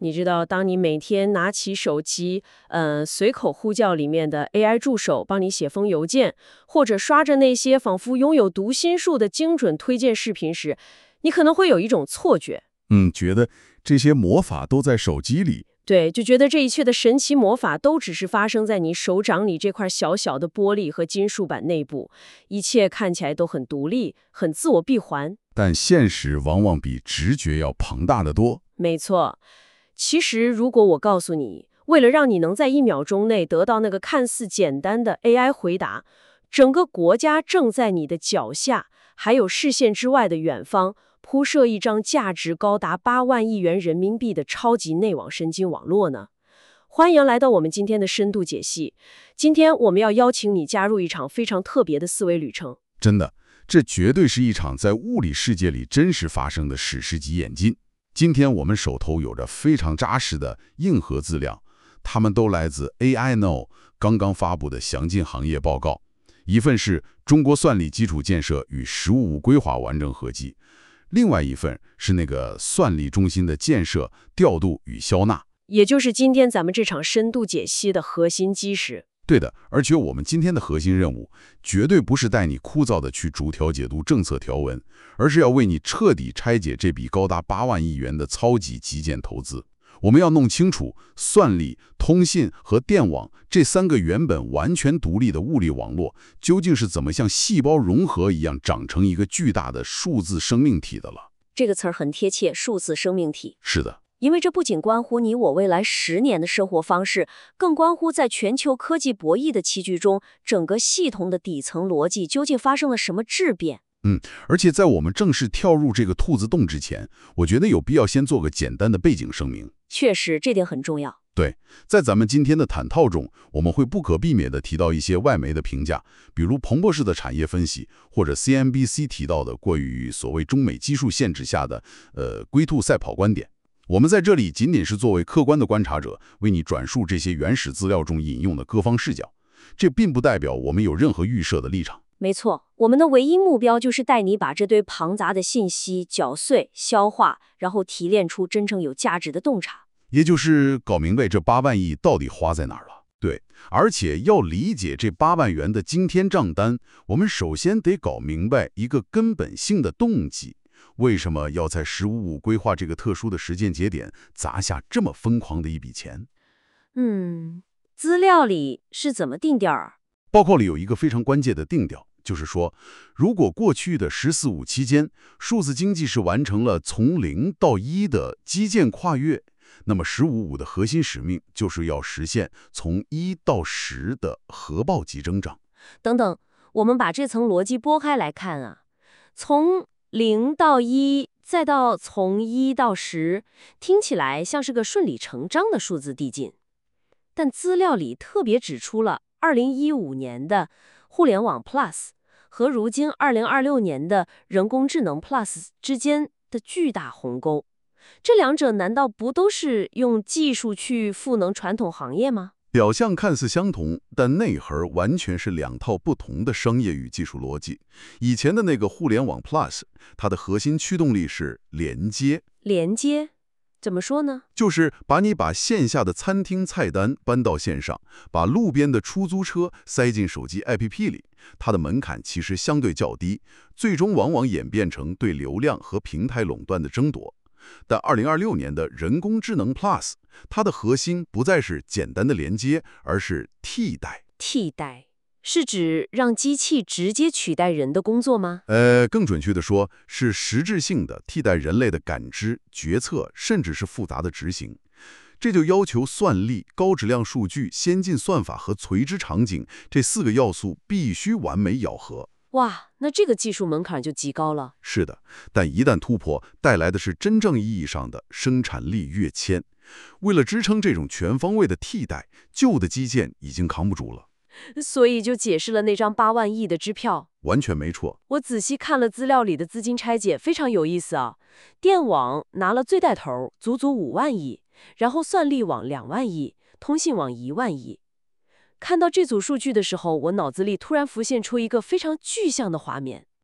你知道，当你每天拿起手机，随口呼叫里面的 AI 助手帮你写封邮件，或者刷着那些仿佛拥有读心术的精准推荐视频时，你可能会有一种错觉， 觉得这些魔法都在手机里。 对，就觉得这一切的神奇魔法都只是发生在你手掌里这块小小的玻璃和金属板内部，一切看起来都很独立，很自我闭环。 但现实往往比直觉要庞大得多。 没错，其实如果我告诉你，为了让你能在1秒钟内得到那个看似简单的 AI 回答，整个国家正在你的脚下，还有视线之外的远方，铺设一张价值高达8万亿元人民币的超级内网神经网络呢？欢迎来到我们今天的深度解析。今天我们要邀请你加入一场非常特别的思维旅程。 真的，这绝对是一场在物理世界里真实发生的史诗级演进。今天我们手头有着非常扎实的硬核资料，它们都来自 AI Know 刚刚发布的详尽行业报告。一份是中国算力基础建设与“十五五”规划完整合集，另外一份是那个算力中心的建设、调度与消纳， 也就是今天咱们这场深度解析的核心基石。 对的，而且我们今天的核心任务，绝对不是带你枯燥的去逐条解读政策条文，而是要为你彻底拆解这笔高达8万亿元的超级基建投资。我们要弄清楚算力、通信和电网这3个原本完全独立的物理网络，究竟是怎么像细胞融合一样长成一个巨大的数字生命体的了。 这个词儿很贴切，数字生命体。 是的。 因为这不仅关乎你我未来10年的生活方式，更关乎在全球科技博弈的棋局中，整个系统的底层逻辑究竟发生了什么质变。 而且在我们正式跳入这个兔子洞之前，我觉得有必要先做个简单的背景声明。 确实，这点很重要。 对，在咱们今天的谈套中，我们会不可避免地提到一些外媒的评价，比如彭博士的产业分析，或者 CNBC 提到的关于所谓中美基数限制下的龟兔赛跑观点。我们在这里仅仅是作为客观的观察者，为你转述这些原始资料中引用的各方视角，这并不代表我们有任何预设的立场。 没错，我们的唯一目标就是带你把这堆庞杂的信息搅碎、消化，然后提炼出真正有价值的洞察， 也就是搞明白这8万亿到底花在哪儿了。对，而且要理解这8万元的惊天账单，我们首先得搞明白一个根本性的动机。为什么要在“15五”规划这个特殊的时间节点砸下这么疯狂的一笔钱？ 资料里是怎么定调啊？ 报告里有一个非常关键的定调，就是说，如果过去的“十四五”期间，数字经济是完成了从0到1的基建跨越，那么“15五”的核心使命就是要实现从1到10的核暴级增长。 等等，我们把这层逻辑拨开来看啊，从0到1，再到从1到10，听起来像是个顺理成章的数字递进。但资料里特别指出了2015年的互联网 Plus 和如今2026年的人工智能 Plus 之间的巨大鸿沟。这两者难道不都是用技术去赋能传统行业吗？ 表象看似相同，但内核完全是2套不同的商业与技术逻辑。以前的那个互联网 Plus， 它的核心驱动力是连接。 连接？怎么说呢？ 就是把线下的餐厅菜单搬到线上，把路边的出租车塞进手机 APP 里。它的门槛其实相对较低，最终往往演变成对流量和平台垄断的争夺。但2026年的人工智能 Plus， 它的核心不再是简单的连接，而是替代。 替代是指让机器直接取代人的工作吗？ 更准确地说，是实质性的替代人类的感知、决策，甚至是复杂的执行。这就要求算力、高质量数据、先进算法和垂直场景这4个要素必须完美咬合。 哇，那这个技术门槛就极高了。 是的，但一旦突破，带来的是真正意义上的生产力跃迁。为了支撑这种全方位的替代，旧的基建已经扛不住了。 所以就解释了那张8万亿的支票。 完全没错。 我仔细看了资料里的资金拆解，非常有意思啊。电网拿了最带头，足足5万亿，然后算力网2万亿，通信网1万亿。看到这组数据的时候，我脑子里突然浮现出一个非常具象的画面。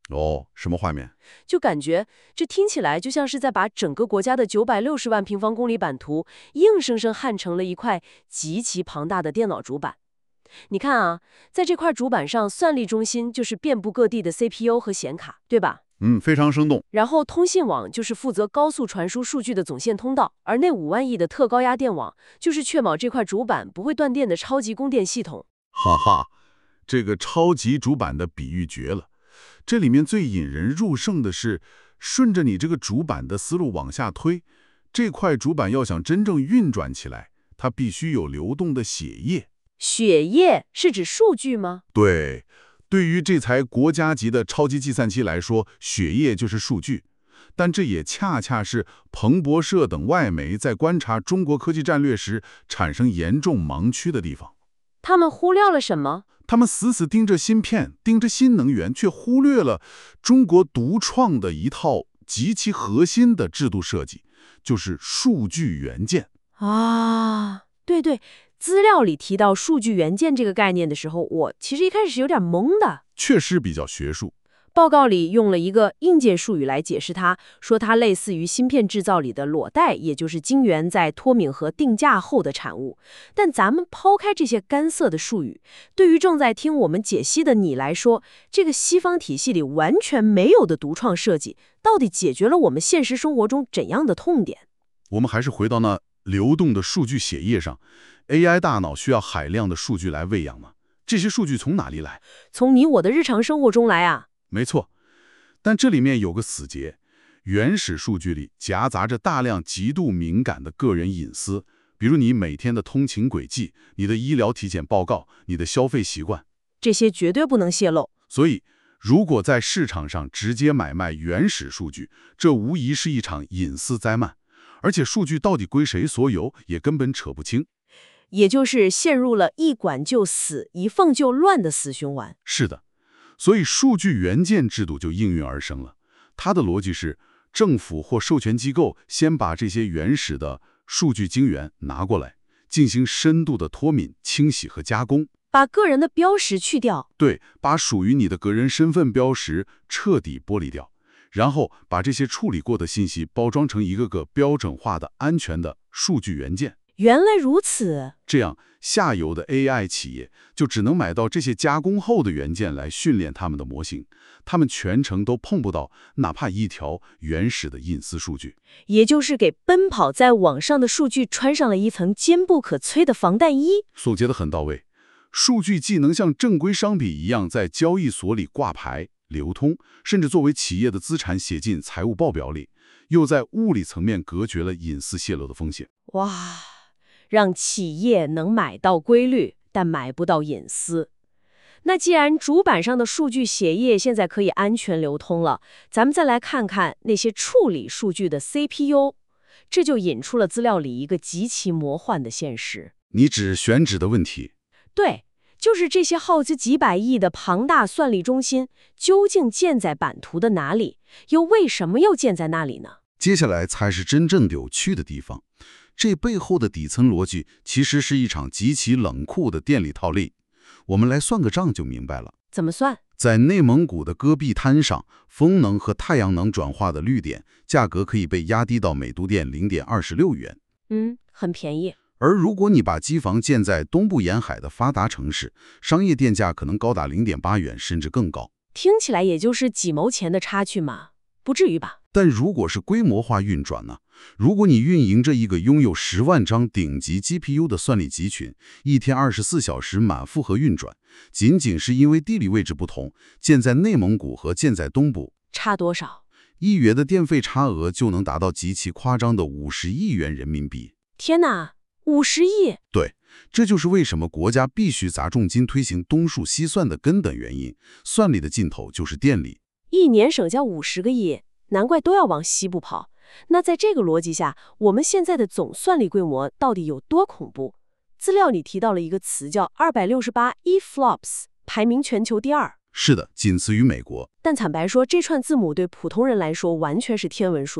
哦，什么画面？ 就感觉这听起来就像是在把整个国家的960万平方公里版图硬生生焊成了一块极其庞大的电脑主板。你看啊，在这块主板上，算力中心就是遍布各地的 CPU 和显卡，对吧？ 非常生动。 然后通信网就是负责高速传输数据的总线通道，而那5万亿的特高压电网就是确保这块主板不会断电的超级供电系统。 哈哈，这个超级主板的比喻绝了。这里面最引人入胜的是，顺着你这个主板的思路往下推，这块主板要想真正运转起来，它必须有流动的血液。 血液是指数据吗？ 对，对于这台国家级的超级计算机来说，血液就是数据。但这也恰恰是彭博社等外媒在观察中国科技战略时产生严重盲区的地方。 他们忽略了什么？ 他们死死盯着芯片，盯着新能源，却忽略了中国独创的一套极其核心的制度设计，就是数据元件。 啊，对，资料里提到数据元件这个概念的时候，我其实一开始是有点懵的。 确实比较学术。 报告里用了一个硬件术语来解释它，说它类似于芯片制造里的裸带，也就是晶圆在脱敏和定价后的产物。但咱们抛开这些干涩的术语，对于正在听我们解析的你来说，这个西方体系里完全没有的独创设计，到底解决了我们现实生活中怎样的痛点？ 我们还是回到那流动的数据血液上。AI 大脑需要海量的数据来喂养吗？这些数据从哪里来？ 从你我的日常生活中来啊。 没错，但这里面有个死结，原始数据里夹杂着大量极度敏感的个人隐私，比如你每天的通勤轨迹、你的医疗体检报告、你的消费习惯， 这些绝对不能泄露。 所以，如果在市场上直接买卖原始数据，这无疑是一场隐私灾难，而且数据到底归谁所有，也根本扯不清。 也就是陷入了一管就死、一缝就乱的死循环。 是的。所以数据元件制度就应运而生了。它的逻辑是，政府或授权机构先把这些原始的数据晶圆拿过来，进行深度的脱敏、清洗和加工， 把个人的标识去掉。 对，把属于你的个人身份标识彻底剥离掉，然后把这些处理过的信息包装成一个个标准化的、安全的数据元件。 原来如此。 这样，下游的 AI 企业就只能买到这些加工后的元件来训练他们的模型，他们全程都碰不到哪怕一条原始的隐私数据， 也就是给奔跑在网上的数据穿上了一层坚不可摧的防弹衣。 总结得很到位。数据既能像正规商品一样在交易所里挂牌、流通，甚至作为企业的资产写进财务报表里，又在物理层面隔绝了隐私泄露的风险。 哇！让企业能买到规律，但买不到隐私。那既然主板上的数据血液现在可以安全流通了，咱们再来看看那些处理数据的 CPU， 这就引出了资料里一个极其魔幻的现实。 你指选址的问题？ 对，就是这些耗资几百亿的庞大算力中心，究竟建在版图的哪里？又为什么要建在那里呢？ 接下来才是真正有趣的地方。这背后的底层逻辑其实是一场极其冷酷的电力套利。我们来算个账就明白了。 怎么算？ 在内蒙古的戈壁滩上，风能和太阳能转化的绿电价格可以被压低到每度电0.26元。 很便宜。 而如果你把机房建在东部沿海的发达城市，商业电价可能高达0.8元，甚至更高。 听起来也就是几毛钱的差距嘛，不至于吧？ 但如果是规模化运转呢？如果你运营着一个拥有10万张顶级 GPU 的算力集群，一天24小时满负荷运转，仅仅是因为地理位置不同，建在内蒙古和建在东部， 差多少 ？1月的电费差额就能达到极其夸张的50亿元人民币。 天哪，50亿！ 对，这就是为什么国家必须砸重金推行东数西算的根本原因。算力的尽头就是电力， 一年省下50个亿，难怪都要往西部跑。那在这个逻辑下，我们现在的总算力规模到底有多恐怖？资料里提到了一个词叫268 EFLOPS， 排名全球第2。 是的，仅次于美国。 但坦白说，这串字母对普通人来说完全是天文数字。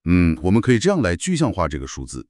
我们可以这样来具象化这个数字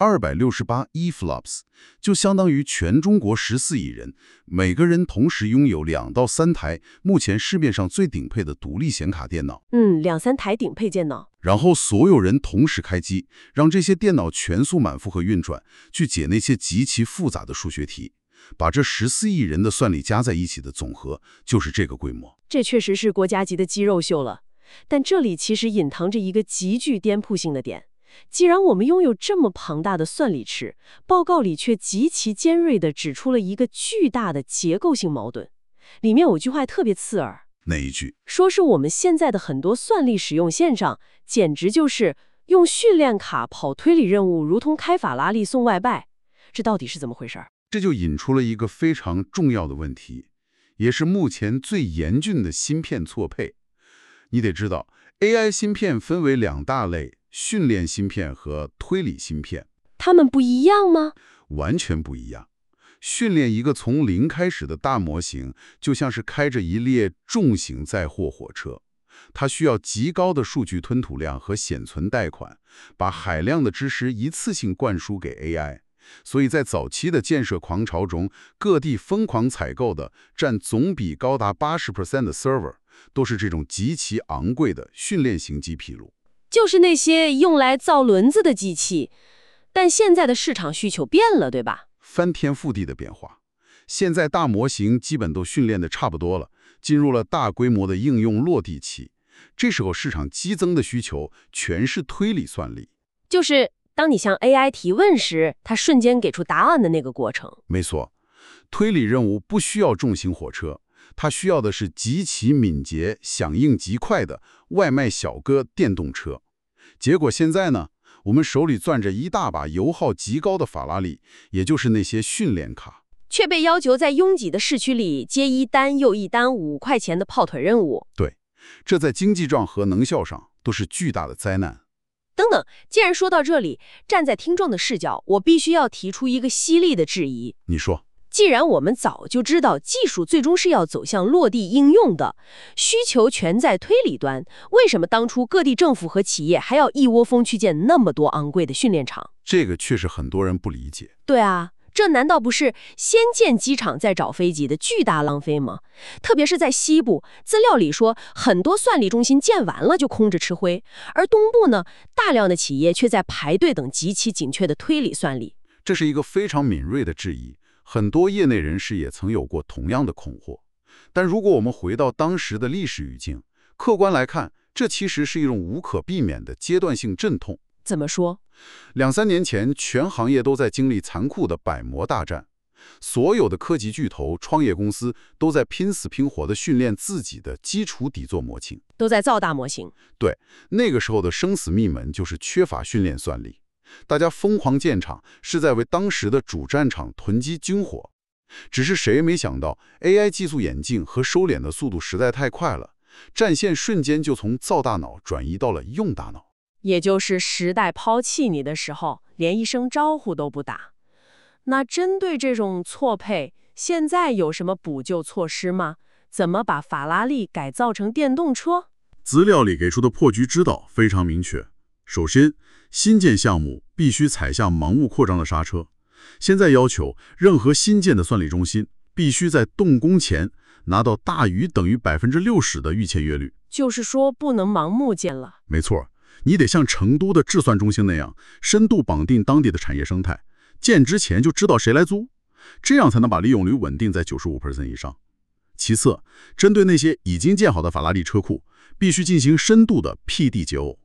：268 EFLOPS 就相当于全中国14亿人，每个人同时拥有2到3台目前市面上最顶配的独立显卡电脑。 2、3台顶配电脑。 然后所有人同时开机，让这些电脑全速满负荷运转，去解那些极其复杂的数学题。把这14亿人的算力加在一起的总和，就是这个规模。 这确实是国家级的肌肉秀了。但这里其实隐藏着一个极具颠覆性的点。既然我们拥有这么庞大的算力池，报告里却极其尖锐地指出了一个巨大的结构性矛盾。里面有句话特别刺耳。 哪一句？ 说是我们现在的很多算力使用线上，简直就是用训练卡跑推理任务，如同开法拉利送外卖。这到底是怎么回事？ 这就引出了一个非常重要的问题，也是目前最严峻的芯片错配。你得知道 ，AI 芯片分为2大类：训练芯片和推理芯片。 它们不一样吗？ 完全不一样。训练一个从零开始的大模型，就像是开着一列重型载货火车，它需要极高的数据吞吐量和显存带宽，把海量的知识一次性灌输给 AI。所以在早期的建设狂潮中，各地疯狂采购的占总比高达80% 的 server， 都是这种极其昂贵的训练型机披露， 就是那些用来造轮子的机器。但现在的市场需求变了，对吧？ 翻天覆地的变化。现在大模型基本都训练的差不多了，进入了大规模的应用落地期。这时候市场激增的需求全是推理算力， 就是当你向 AI 提问时，它瞬间给出答案的那个过程。 没错，推理任务不需要重型火车，它需要的是极其敏捷、响应极快的外卖小哥电动车。结果现在呢，我们手里攥着一大把油耗极高的法拉利，也就是那些训练卡， 却被要求在拥挤的市区里接一单又一单5块钱的跑腿任务。 对，这在经济上和能效上都是巨大的灾难。 等等，既然说到这里，站在听众的视角，我必须要提出一个犀利的质疑。 你说， 既然我们早就知道技术最终是要走向落地应用的，需求全在推理端，为什么当初各地政府和企业还要一窝蜂去建那么多昂贵的训练场？ 这个确实很多人不理解。 对啊，这难道不是先建机场再找飞机的巨大浪费吗？特别是在西部，资料里说很多算力中心建完了就空着吃灰，而东部呢，大量的企业却在排队等极其紧缺的推理算力。 这是一个非常敏锐的质疑，很多业内人士也曾有过同样的困惑。但如果我们回到当时的历史语境，客观来看，这其实是一种无可避免的阶段性阵痛。 怎么说 ？2、3年前，全行业都在经历残酷的百模大战，所有的科技巨头、创业公司都在拼死拼活地训练自己的基础底座模型， 都在造大模型。 对，那个时候的生死密门就是缺乏训练算力。大家疯狂建厂，是在为当时的主战场囤积军火。只是谁也没想到 ，AI 技术演进和收敛的速度实在太快了，战线瞬间就从造大脑转移到了用大脑。 也就是时代抛弃你的时候，连一声招呼都不打。那针对这种错配，现在有什么补救措施吗？怎么把法拉利改造成电动车？ 资料里给出的破局之道非常明确。首先，新建项目必须踩下盲目扩张的刹车。现在要求任何新建的算力中心必须在动工前拿到大于等于60%的预签约率。 就是说，不能盲目建了。 没错。你得像成都的智算中心那样，深度绑定当地的产业生态，建之前就知道谁来租，这样才能把利用率稳定在95% 以上。其次，针对那些已经建好的法拉利车库，必须进行深度的 PD 解耦。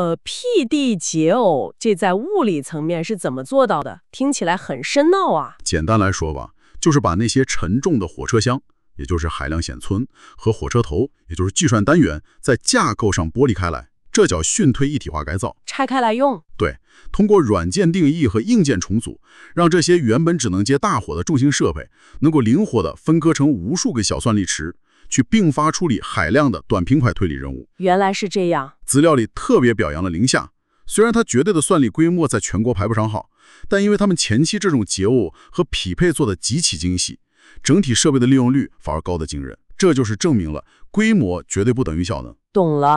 PD 解耦，这在物理层面是怎么做到的？听起来很深奥啊。 简单来说吧，就是把那些沉重的火车厢，也就是海量显存，和火车头，也就是计算单元，在架构上剥离开来。这叫训推一体化改造， 拆开来用。 对，通过软件定义和硬件重组，让这些原本只能接大火的重型设备，能够灵活地分割成无数个小算力池，去并发处理海量的短平快推理任务。 原来是这样。 资料里特别表扬了宁夏，虽然它绝对的算力规模在全国排不上号，但因为他们前期这种解耦和匹配做得极其精细，整体设备的利用率反而高得惊人。这就是证明了规模绝对不等于效能。 懂了。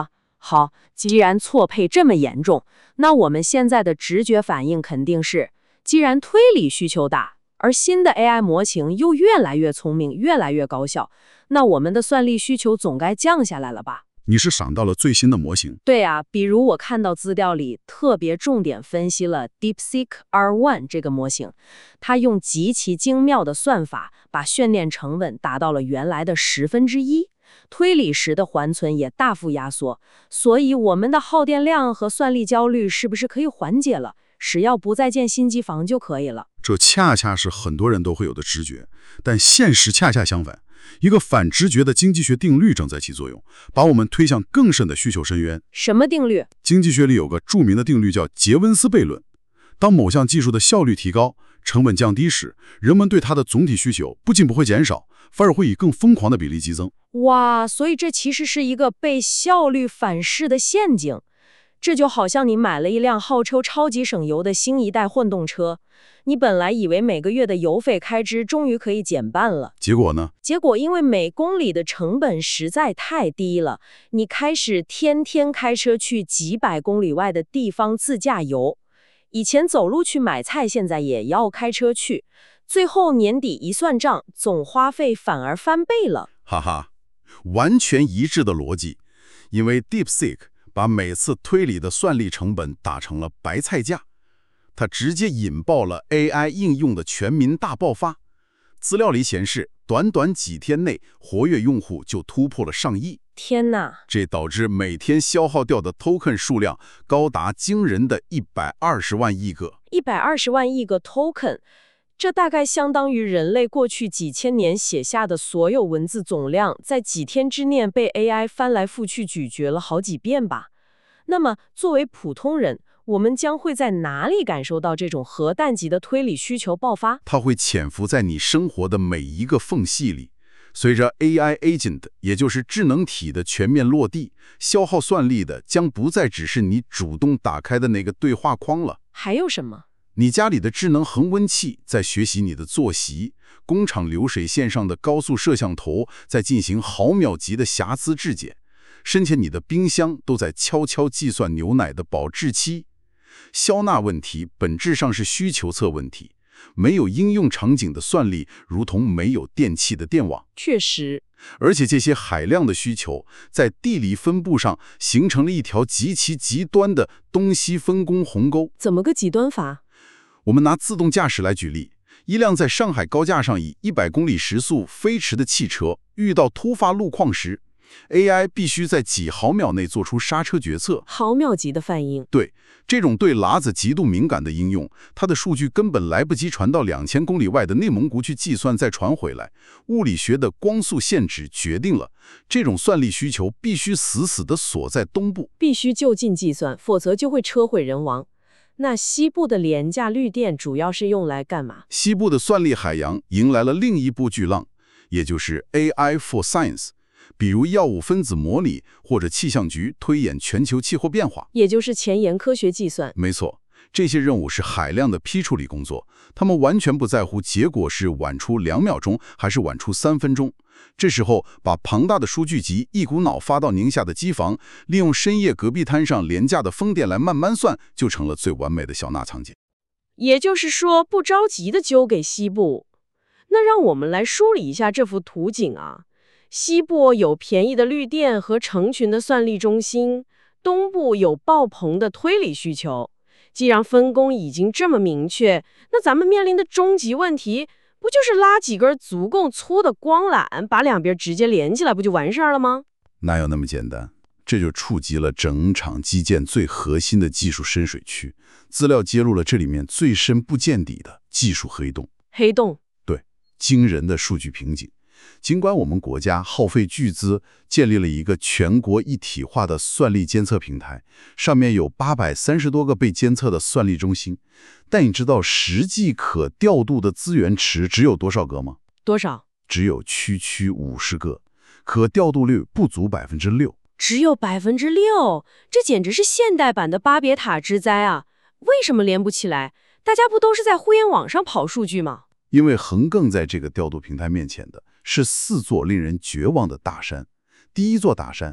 好，既然错配这么严重，那我们现在的直觉反应肯定是，既然推理需求大，而新的 AI 模型又越来越聪明，越来越高效，那我们的算力需求总该降下来了吧？ 你是想到了最新的模型？ 对啊，比如我看到资料里特别重点分析了 DeepSeek R1 这个模型，它用极其精妙的算法，把训练成本达到了原来的1/10，推理时的缓存也大幅压缩，所以我们的耗电量和算力焦虑是不是可以缓解了？只要不再建新机房就可以了。 这恰恰是很多人都会有的直觉，但现实恰恰相反。一个反直觉的经济学定律正在起作用，把我们推向更深的需求深渊。 什么定律？ 经济学里有个著名的定律叫杰温斯悖论。当某项技术的效率提高，成本降低时，人们对它的总体需求不仅不会减少，反而会以更疯狂的比例激增。 哇，所以这其实是一个被效率反噬的陷阱。这就好像你买了一辆号称超级省油的新一代混动车，你本来以为每个月的油费开支终于可以减半了， 结果呢？ 结果因为每公里的成本实在太低了，你开始天天开车去几百公里外的地方自驾游。以前走路去买菜，现在也要开车去，最后年底一算账，总花费反而翻倍了。 哈哈，完全一致的逻辑。因为 DeepSeek把每次推理的算力成本打成了白菜价，它直接引爆了 AI 应用的全民大爆发。资料里显示，短短几天内，活跃用户就突破了上亿。 天哪！ 这导致每天消耗掉的 token 数量高达惊人的120万亿个。 120万亿个 token， 这大概相当于人类过去几千年写下的所有文字总量，在几天之内被 AI 翻来覆去咀嚼了好几遍吧。那么，作为普通人，我们将会在哪里感受到这种核弹级的推理需求爆发？ 它会潜伏在你生活的每一个缝隙里。随着 AI agent， 也就是智能体的全面落地，消耗算力的将不再只是你主动打开的那个对话框了。 还有什么？ 你家里的智能恒温器在学习你的作息，工厂流水线上的高速摄像头在进行毫秒级的瑕疵质检，深浅你的冰箱都在悄悄计算牛奶的保质期。消纳问题本质上是需求侧问题，没有应用场景的算力，如同没有电器的电网。 确实， 而且这些海量的需求在地理分布上形成了一条极其极端的东西分工鸿沟。 怎么个极端法？ 我们拿自动驾驶来举例，一辆在上海高架上以100公里时速飞驰的汽车，遇到突发路况时， AI 必须在几毫秒内做出刹车决策。 毫秒级的反应。 对，这种对喇子极度敏感的应用，它的数据根本来不及传到2000公里外的内蒙古去计算再传回来。物理学的光速限制决定了这种算力需求必须死死地锁在东部， 必须就近计算，否则就会车毁人亡。那西部的廉价绿电主要是用来干嘛？ 西部的算力海洋迎来了另一波巨浪，也就是 AI for Science， 比如药物分子模拟或者气象局推演全球气候变化， 也就是前沿科学计算。 没错，这些任务是海量的批处理工作，他们完全不在乎结果是晚出2秒钟还是晚出3分钟。这时候，把庞大的数据集一股脑发到宁夏的机房，利用深夜戈壁滩上廉价的风电来慢慢算，就成了最完美的小纳场景。 也就是说，不着急的揪给西部。那让我们来梳理一下这幅图景啊。西部有便宜的绿电和成群的算力中心，东部有爆棚的推理需求。既然分工已经这么明确，那咱们面临的终极问题，不就是拉几根足够粗的光缆，把两边直接连起来，不就完事儿了吗？ 哪有那么简单？这就触及了整场基建最核心的技术深水区。资料揭露了这里面最深不见底的技术黑洞。 黑洞？ 对，惊人的数据瓶颈。尽管我们国家耗费巨资建立了一个全国一体化的算力监测平台，上面有830多个被监测的算力中心，但你知道实际可调度的资源池只有多少个吗？ 多少？ 只有区50个，可调度率不足6%。 只有6%，这简直是现代版的巴别塔之灾啊！为什么连不起来？大家不都是在互联网上跑数据吗？ 因为横亘在这个调度平台面前的是4座令人绝望的大山。第一座大山，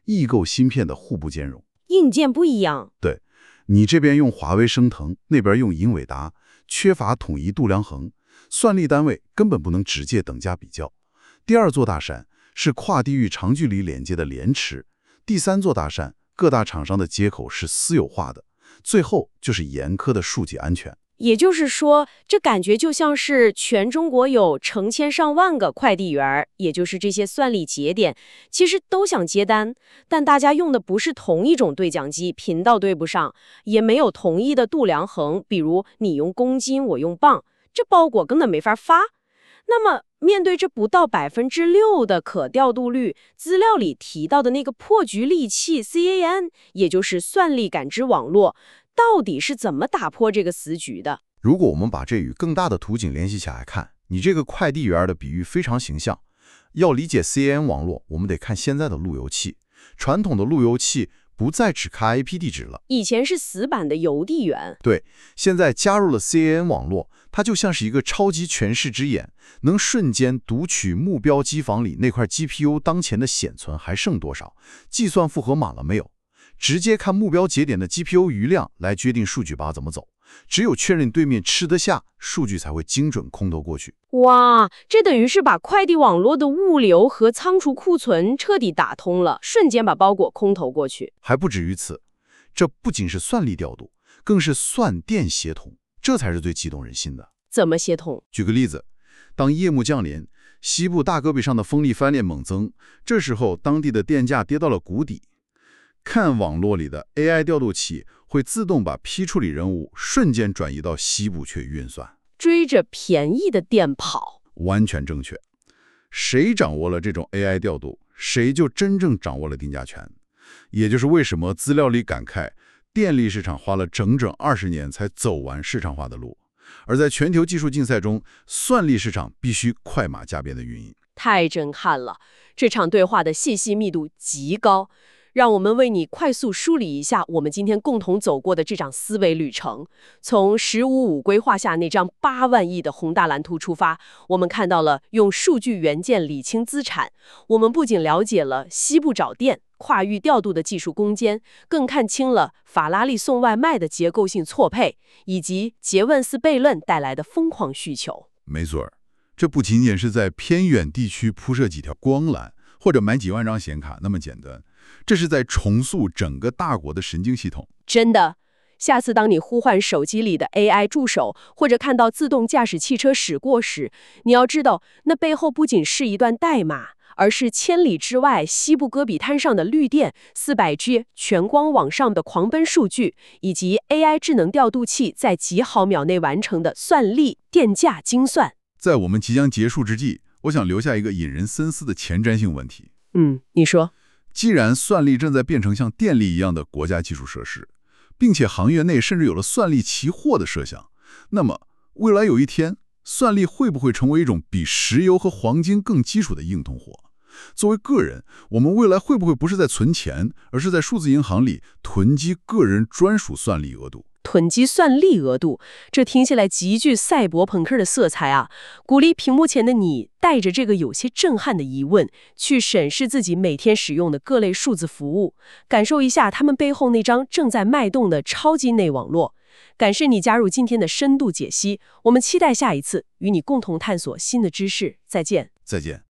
异构芯片的互不兼容。 硬件不一样。 对，你这边用华为升腾，那边用英伟达，缺乏统一度量衡，算力单位根本不能直接等价比较。第二座大山是跨地域长距离连接的连池，第三座大山，各大厂商的接口是私有化的，最后就是严苛的数据安全。 也就是说，这感觉就像是全中国有成千上万个快递员，也就是这些算力节点，其实都想接单，但大家用的不是同一种对讲机，频道对不上，也没有统一的度量衡，比如你用公斤，我用磅，这包裹根本没法发。那么，面对这不到6%的可调度率，资料里提到的那个破局利器 CAN， 也就是算力感知网络，到底是怎么打破这个死局的？ 如果我们把这与更大的图景联系起来看，你这个快递员的比喻非常形象。要理解 CAN 网络，我们得看现在的路由器。传统的路由器不再只看 IP 地址了， 以前是死板的邮递员， 对，现在加入了 CAN 网络，它就像是一个超级全视之眼，能瞬间读取目标机房里那块 GPU 当前的显存还剩多少，计算负荷满了没有，直接看目标节点的 GPU 余量来决定数据靶怎么走。只有确认对面吃得下，数据才会精准空投过去。 哇，这等于是把快递网络的物流和仓储库存彻底打通了，瞬间把包裹空投过去。 还不止于此，这不仅是算力调度，更是算电协同，这才是最激动人心的。 怎么协同？ 举个例子，当夜幕降临，西部大戈壁上的风力翻链猛增，这时候当地的电价跌到了谷底。看网络里的 AI 调度器会自动把批处理任务瞬间转移到西部去运算， 追着便宜的电跑。 完全正确。谁掌握了这种 AI 调度，谁就真正掌握了定价权。也就是为什么资料里感慨，电力市场花了整整20年才走完市场化的路，而在全球技术竞赛中，算力市场必须快马加鞭的运营。 太震撼了，这场对话的信息密度极高。让我们为你快速梳理一下我们今天共同走过的这场思维旅程。从“15+5”规划下那张8万亿的宏大蓝图出发，我们看到了用数据元件理清资产。我们不仅了解了西部找电、跨域调度的技术攻坚，更看清了法拉利送外卖的结构性错配，以及诘问式悖论带来的疯狂需求。 没错，这不仅仅是在偏远地区铺设几条光缆，或者买几万张显卡那么简单。这是在重塑整个大国的神经系统。 真的，下次当你呼唤手机里的 AI 助手，或者看到自动驾驶汽车驶过时，你要知道，那背后不仅是一段代码，而是千里之外西部戈壁滩上的绿电、400G 全光网上的狂奔数据，以及 AI 智能调度器在几毫秒内完成的算力、电价精算。 在我们即将结束之际，我想留下一个引人深思的前瞻性问题。 你说。 既然算力正在变成像电力一样的国家基础设施，并且行业内甚至有了算力期货的设想，那么未来有一天，算力会不会成为一种比石油和黄金更基础的硬通货？作为个人，我们未来会不会不是在存钱，而是在数字银行里囤积个人专属算力额度？ 囤积算力额度，这听起来极具赛博朋克的色彩啊！鼓励屏幕前的你带着这个有些震撼的疑问，去审视自己每天使用的各类数字服务，感受一下他们背后那张正在脉动的超级内网络。感谢你加入今天的深度解析，我们期待下一次与你共同探索新的知识。再见。 再见。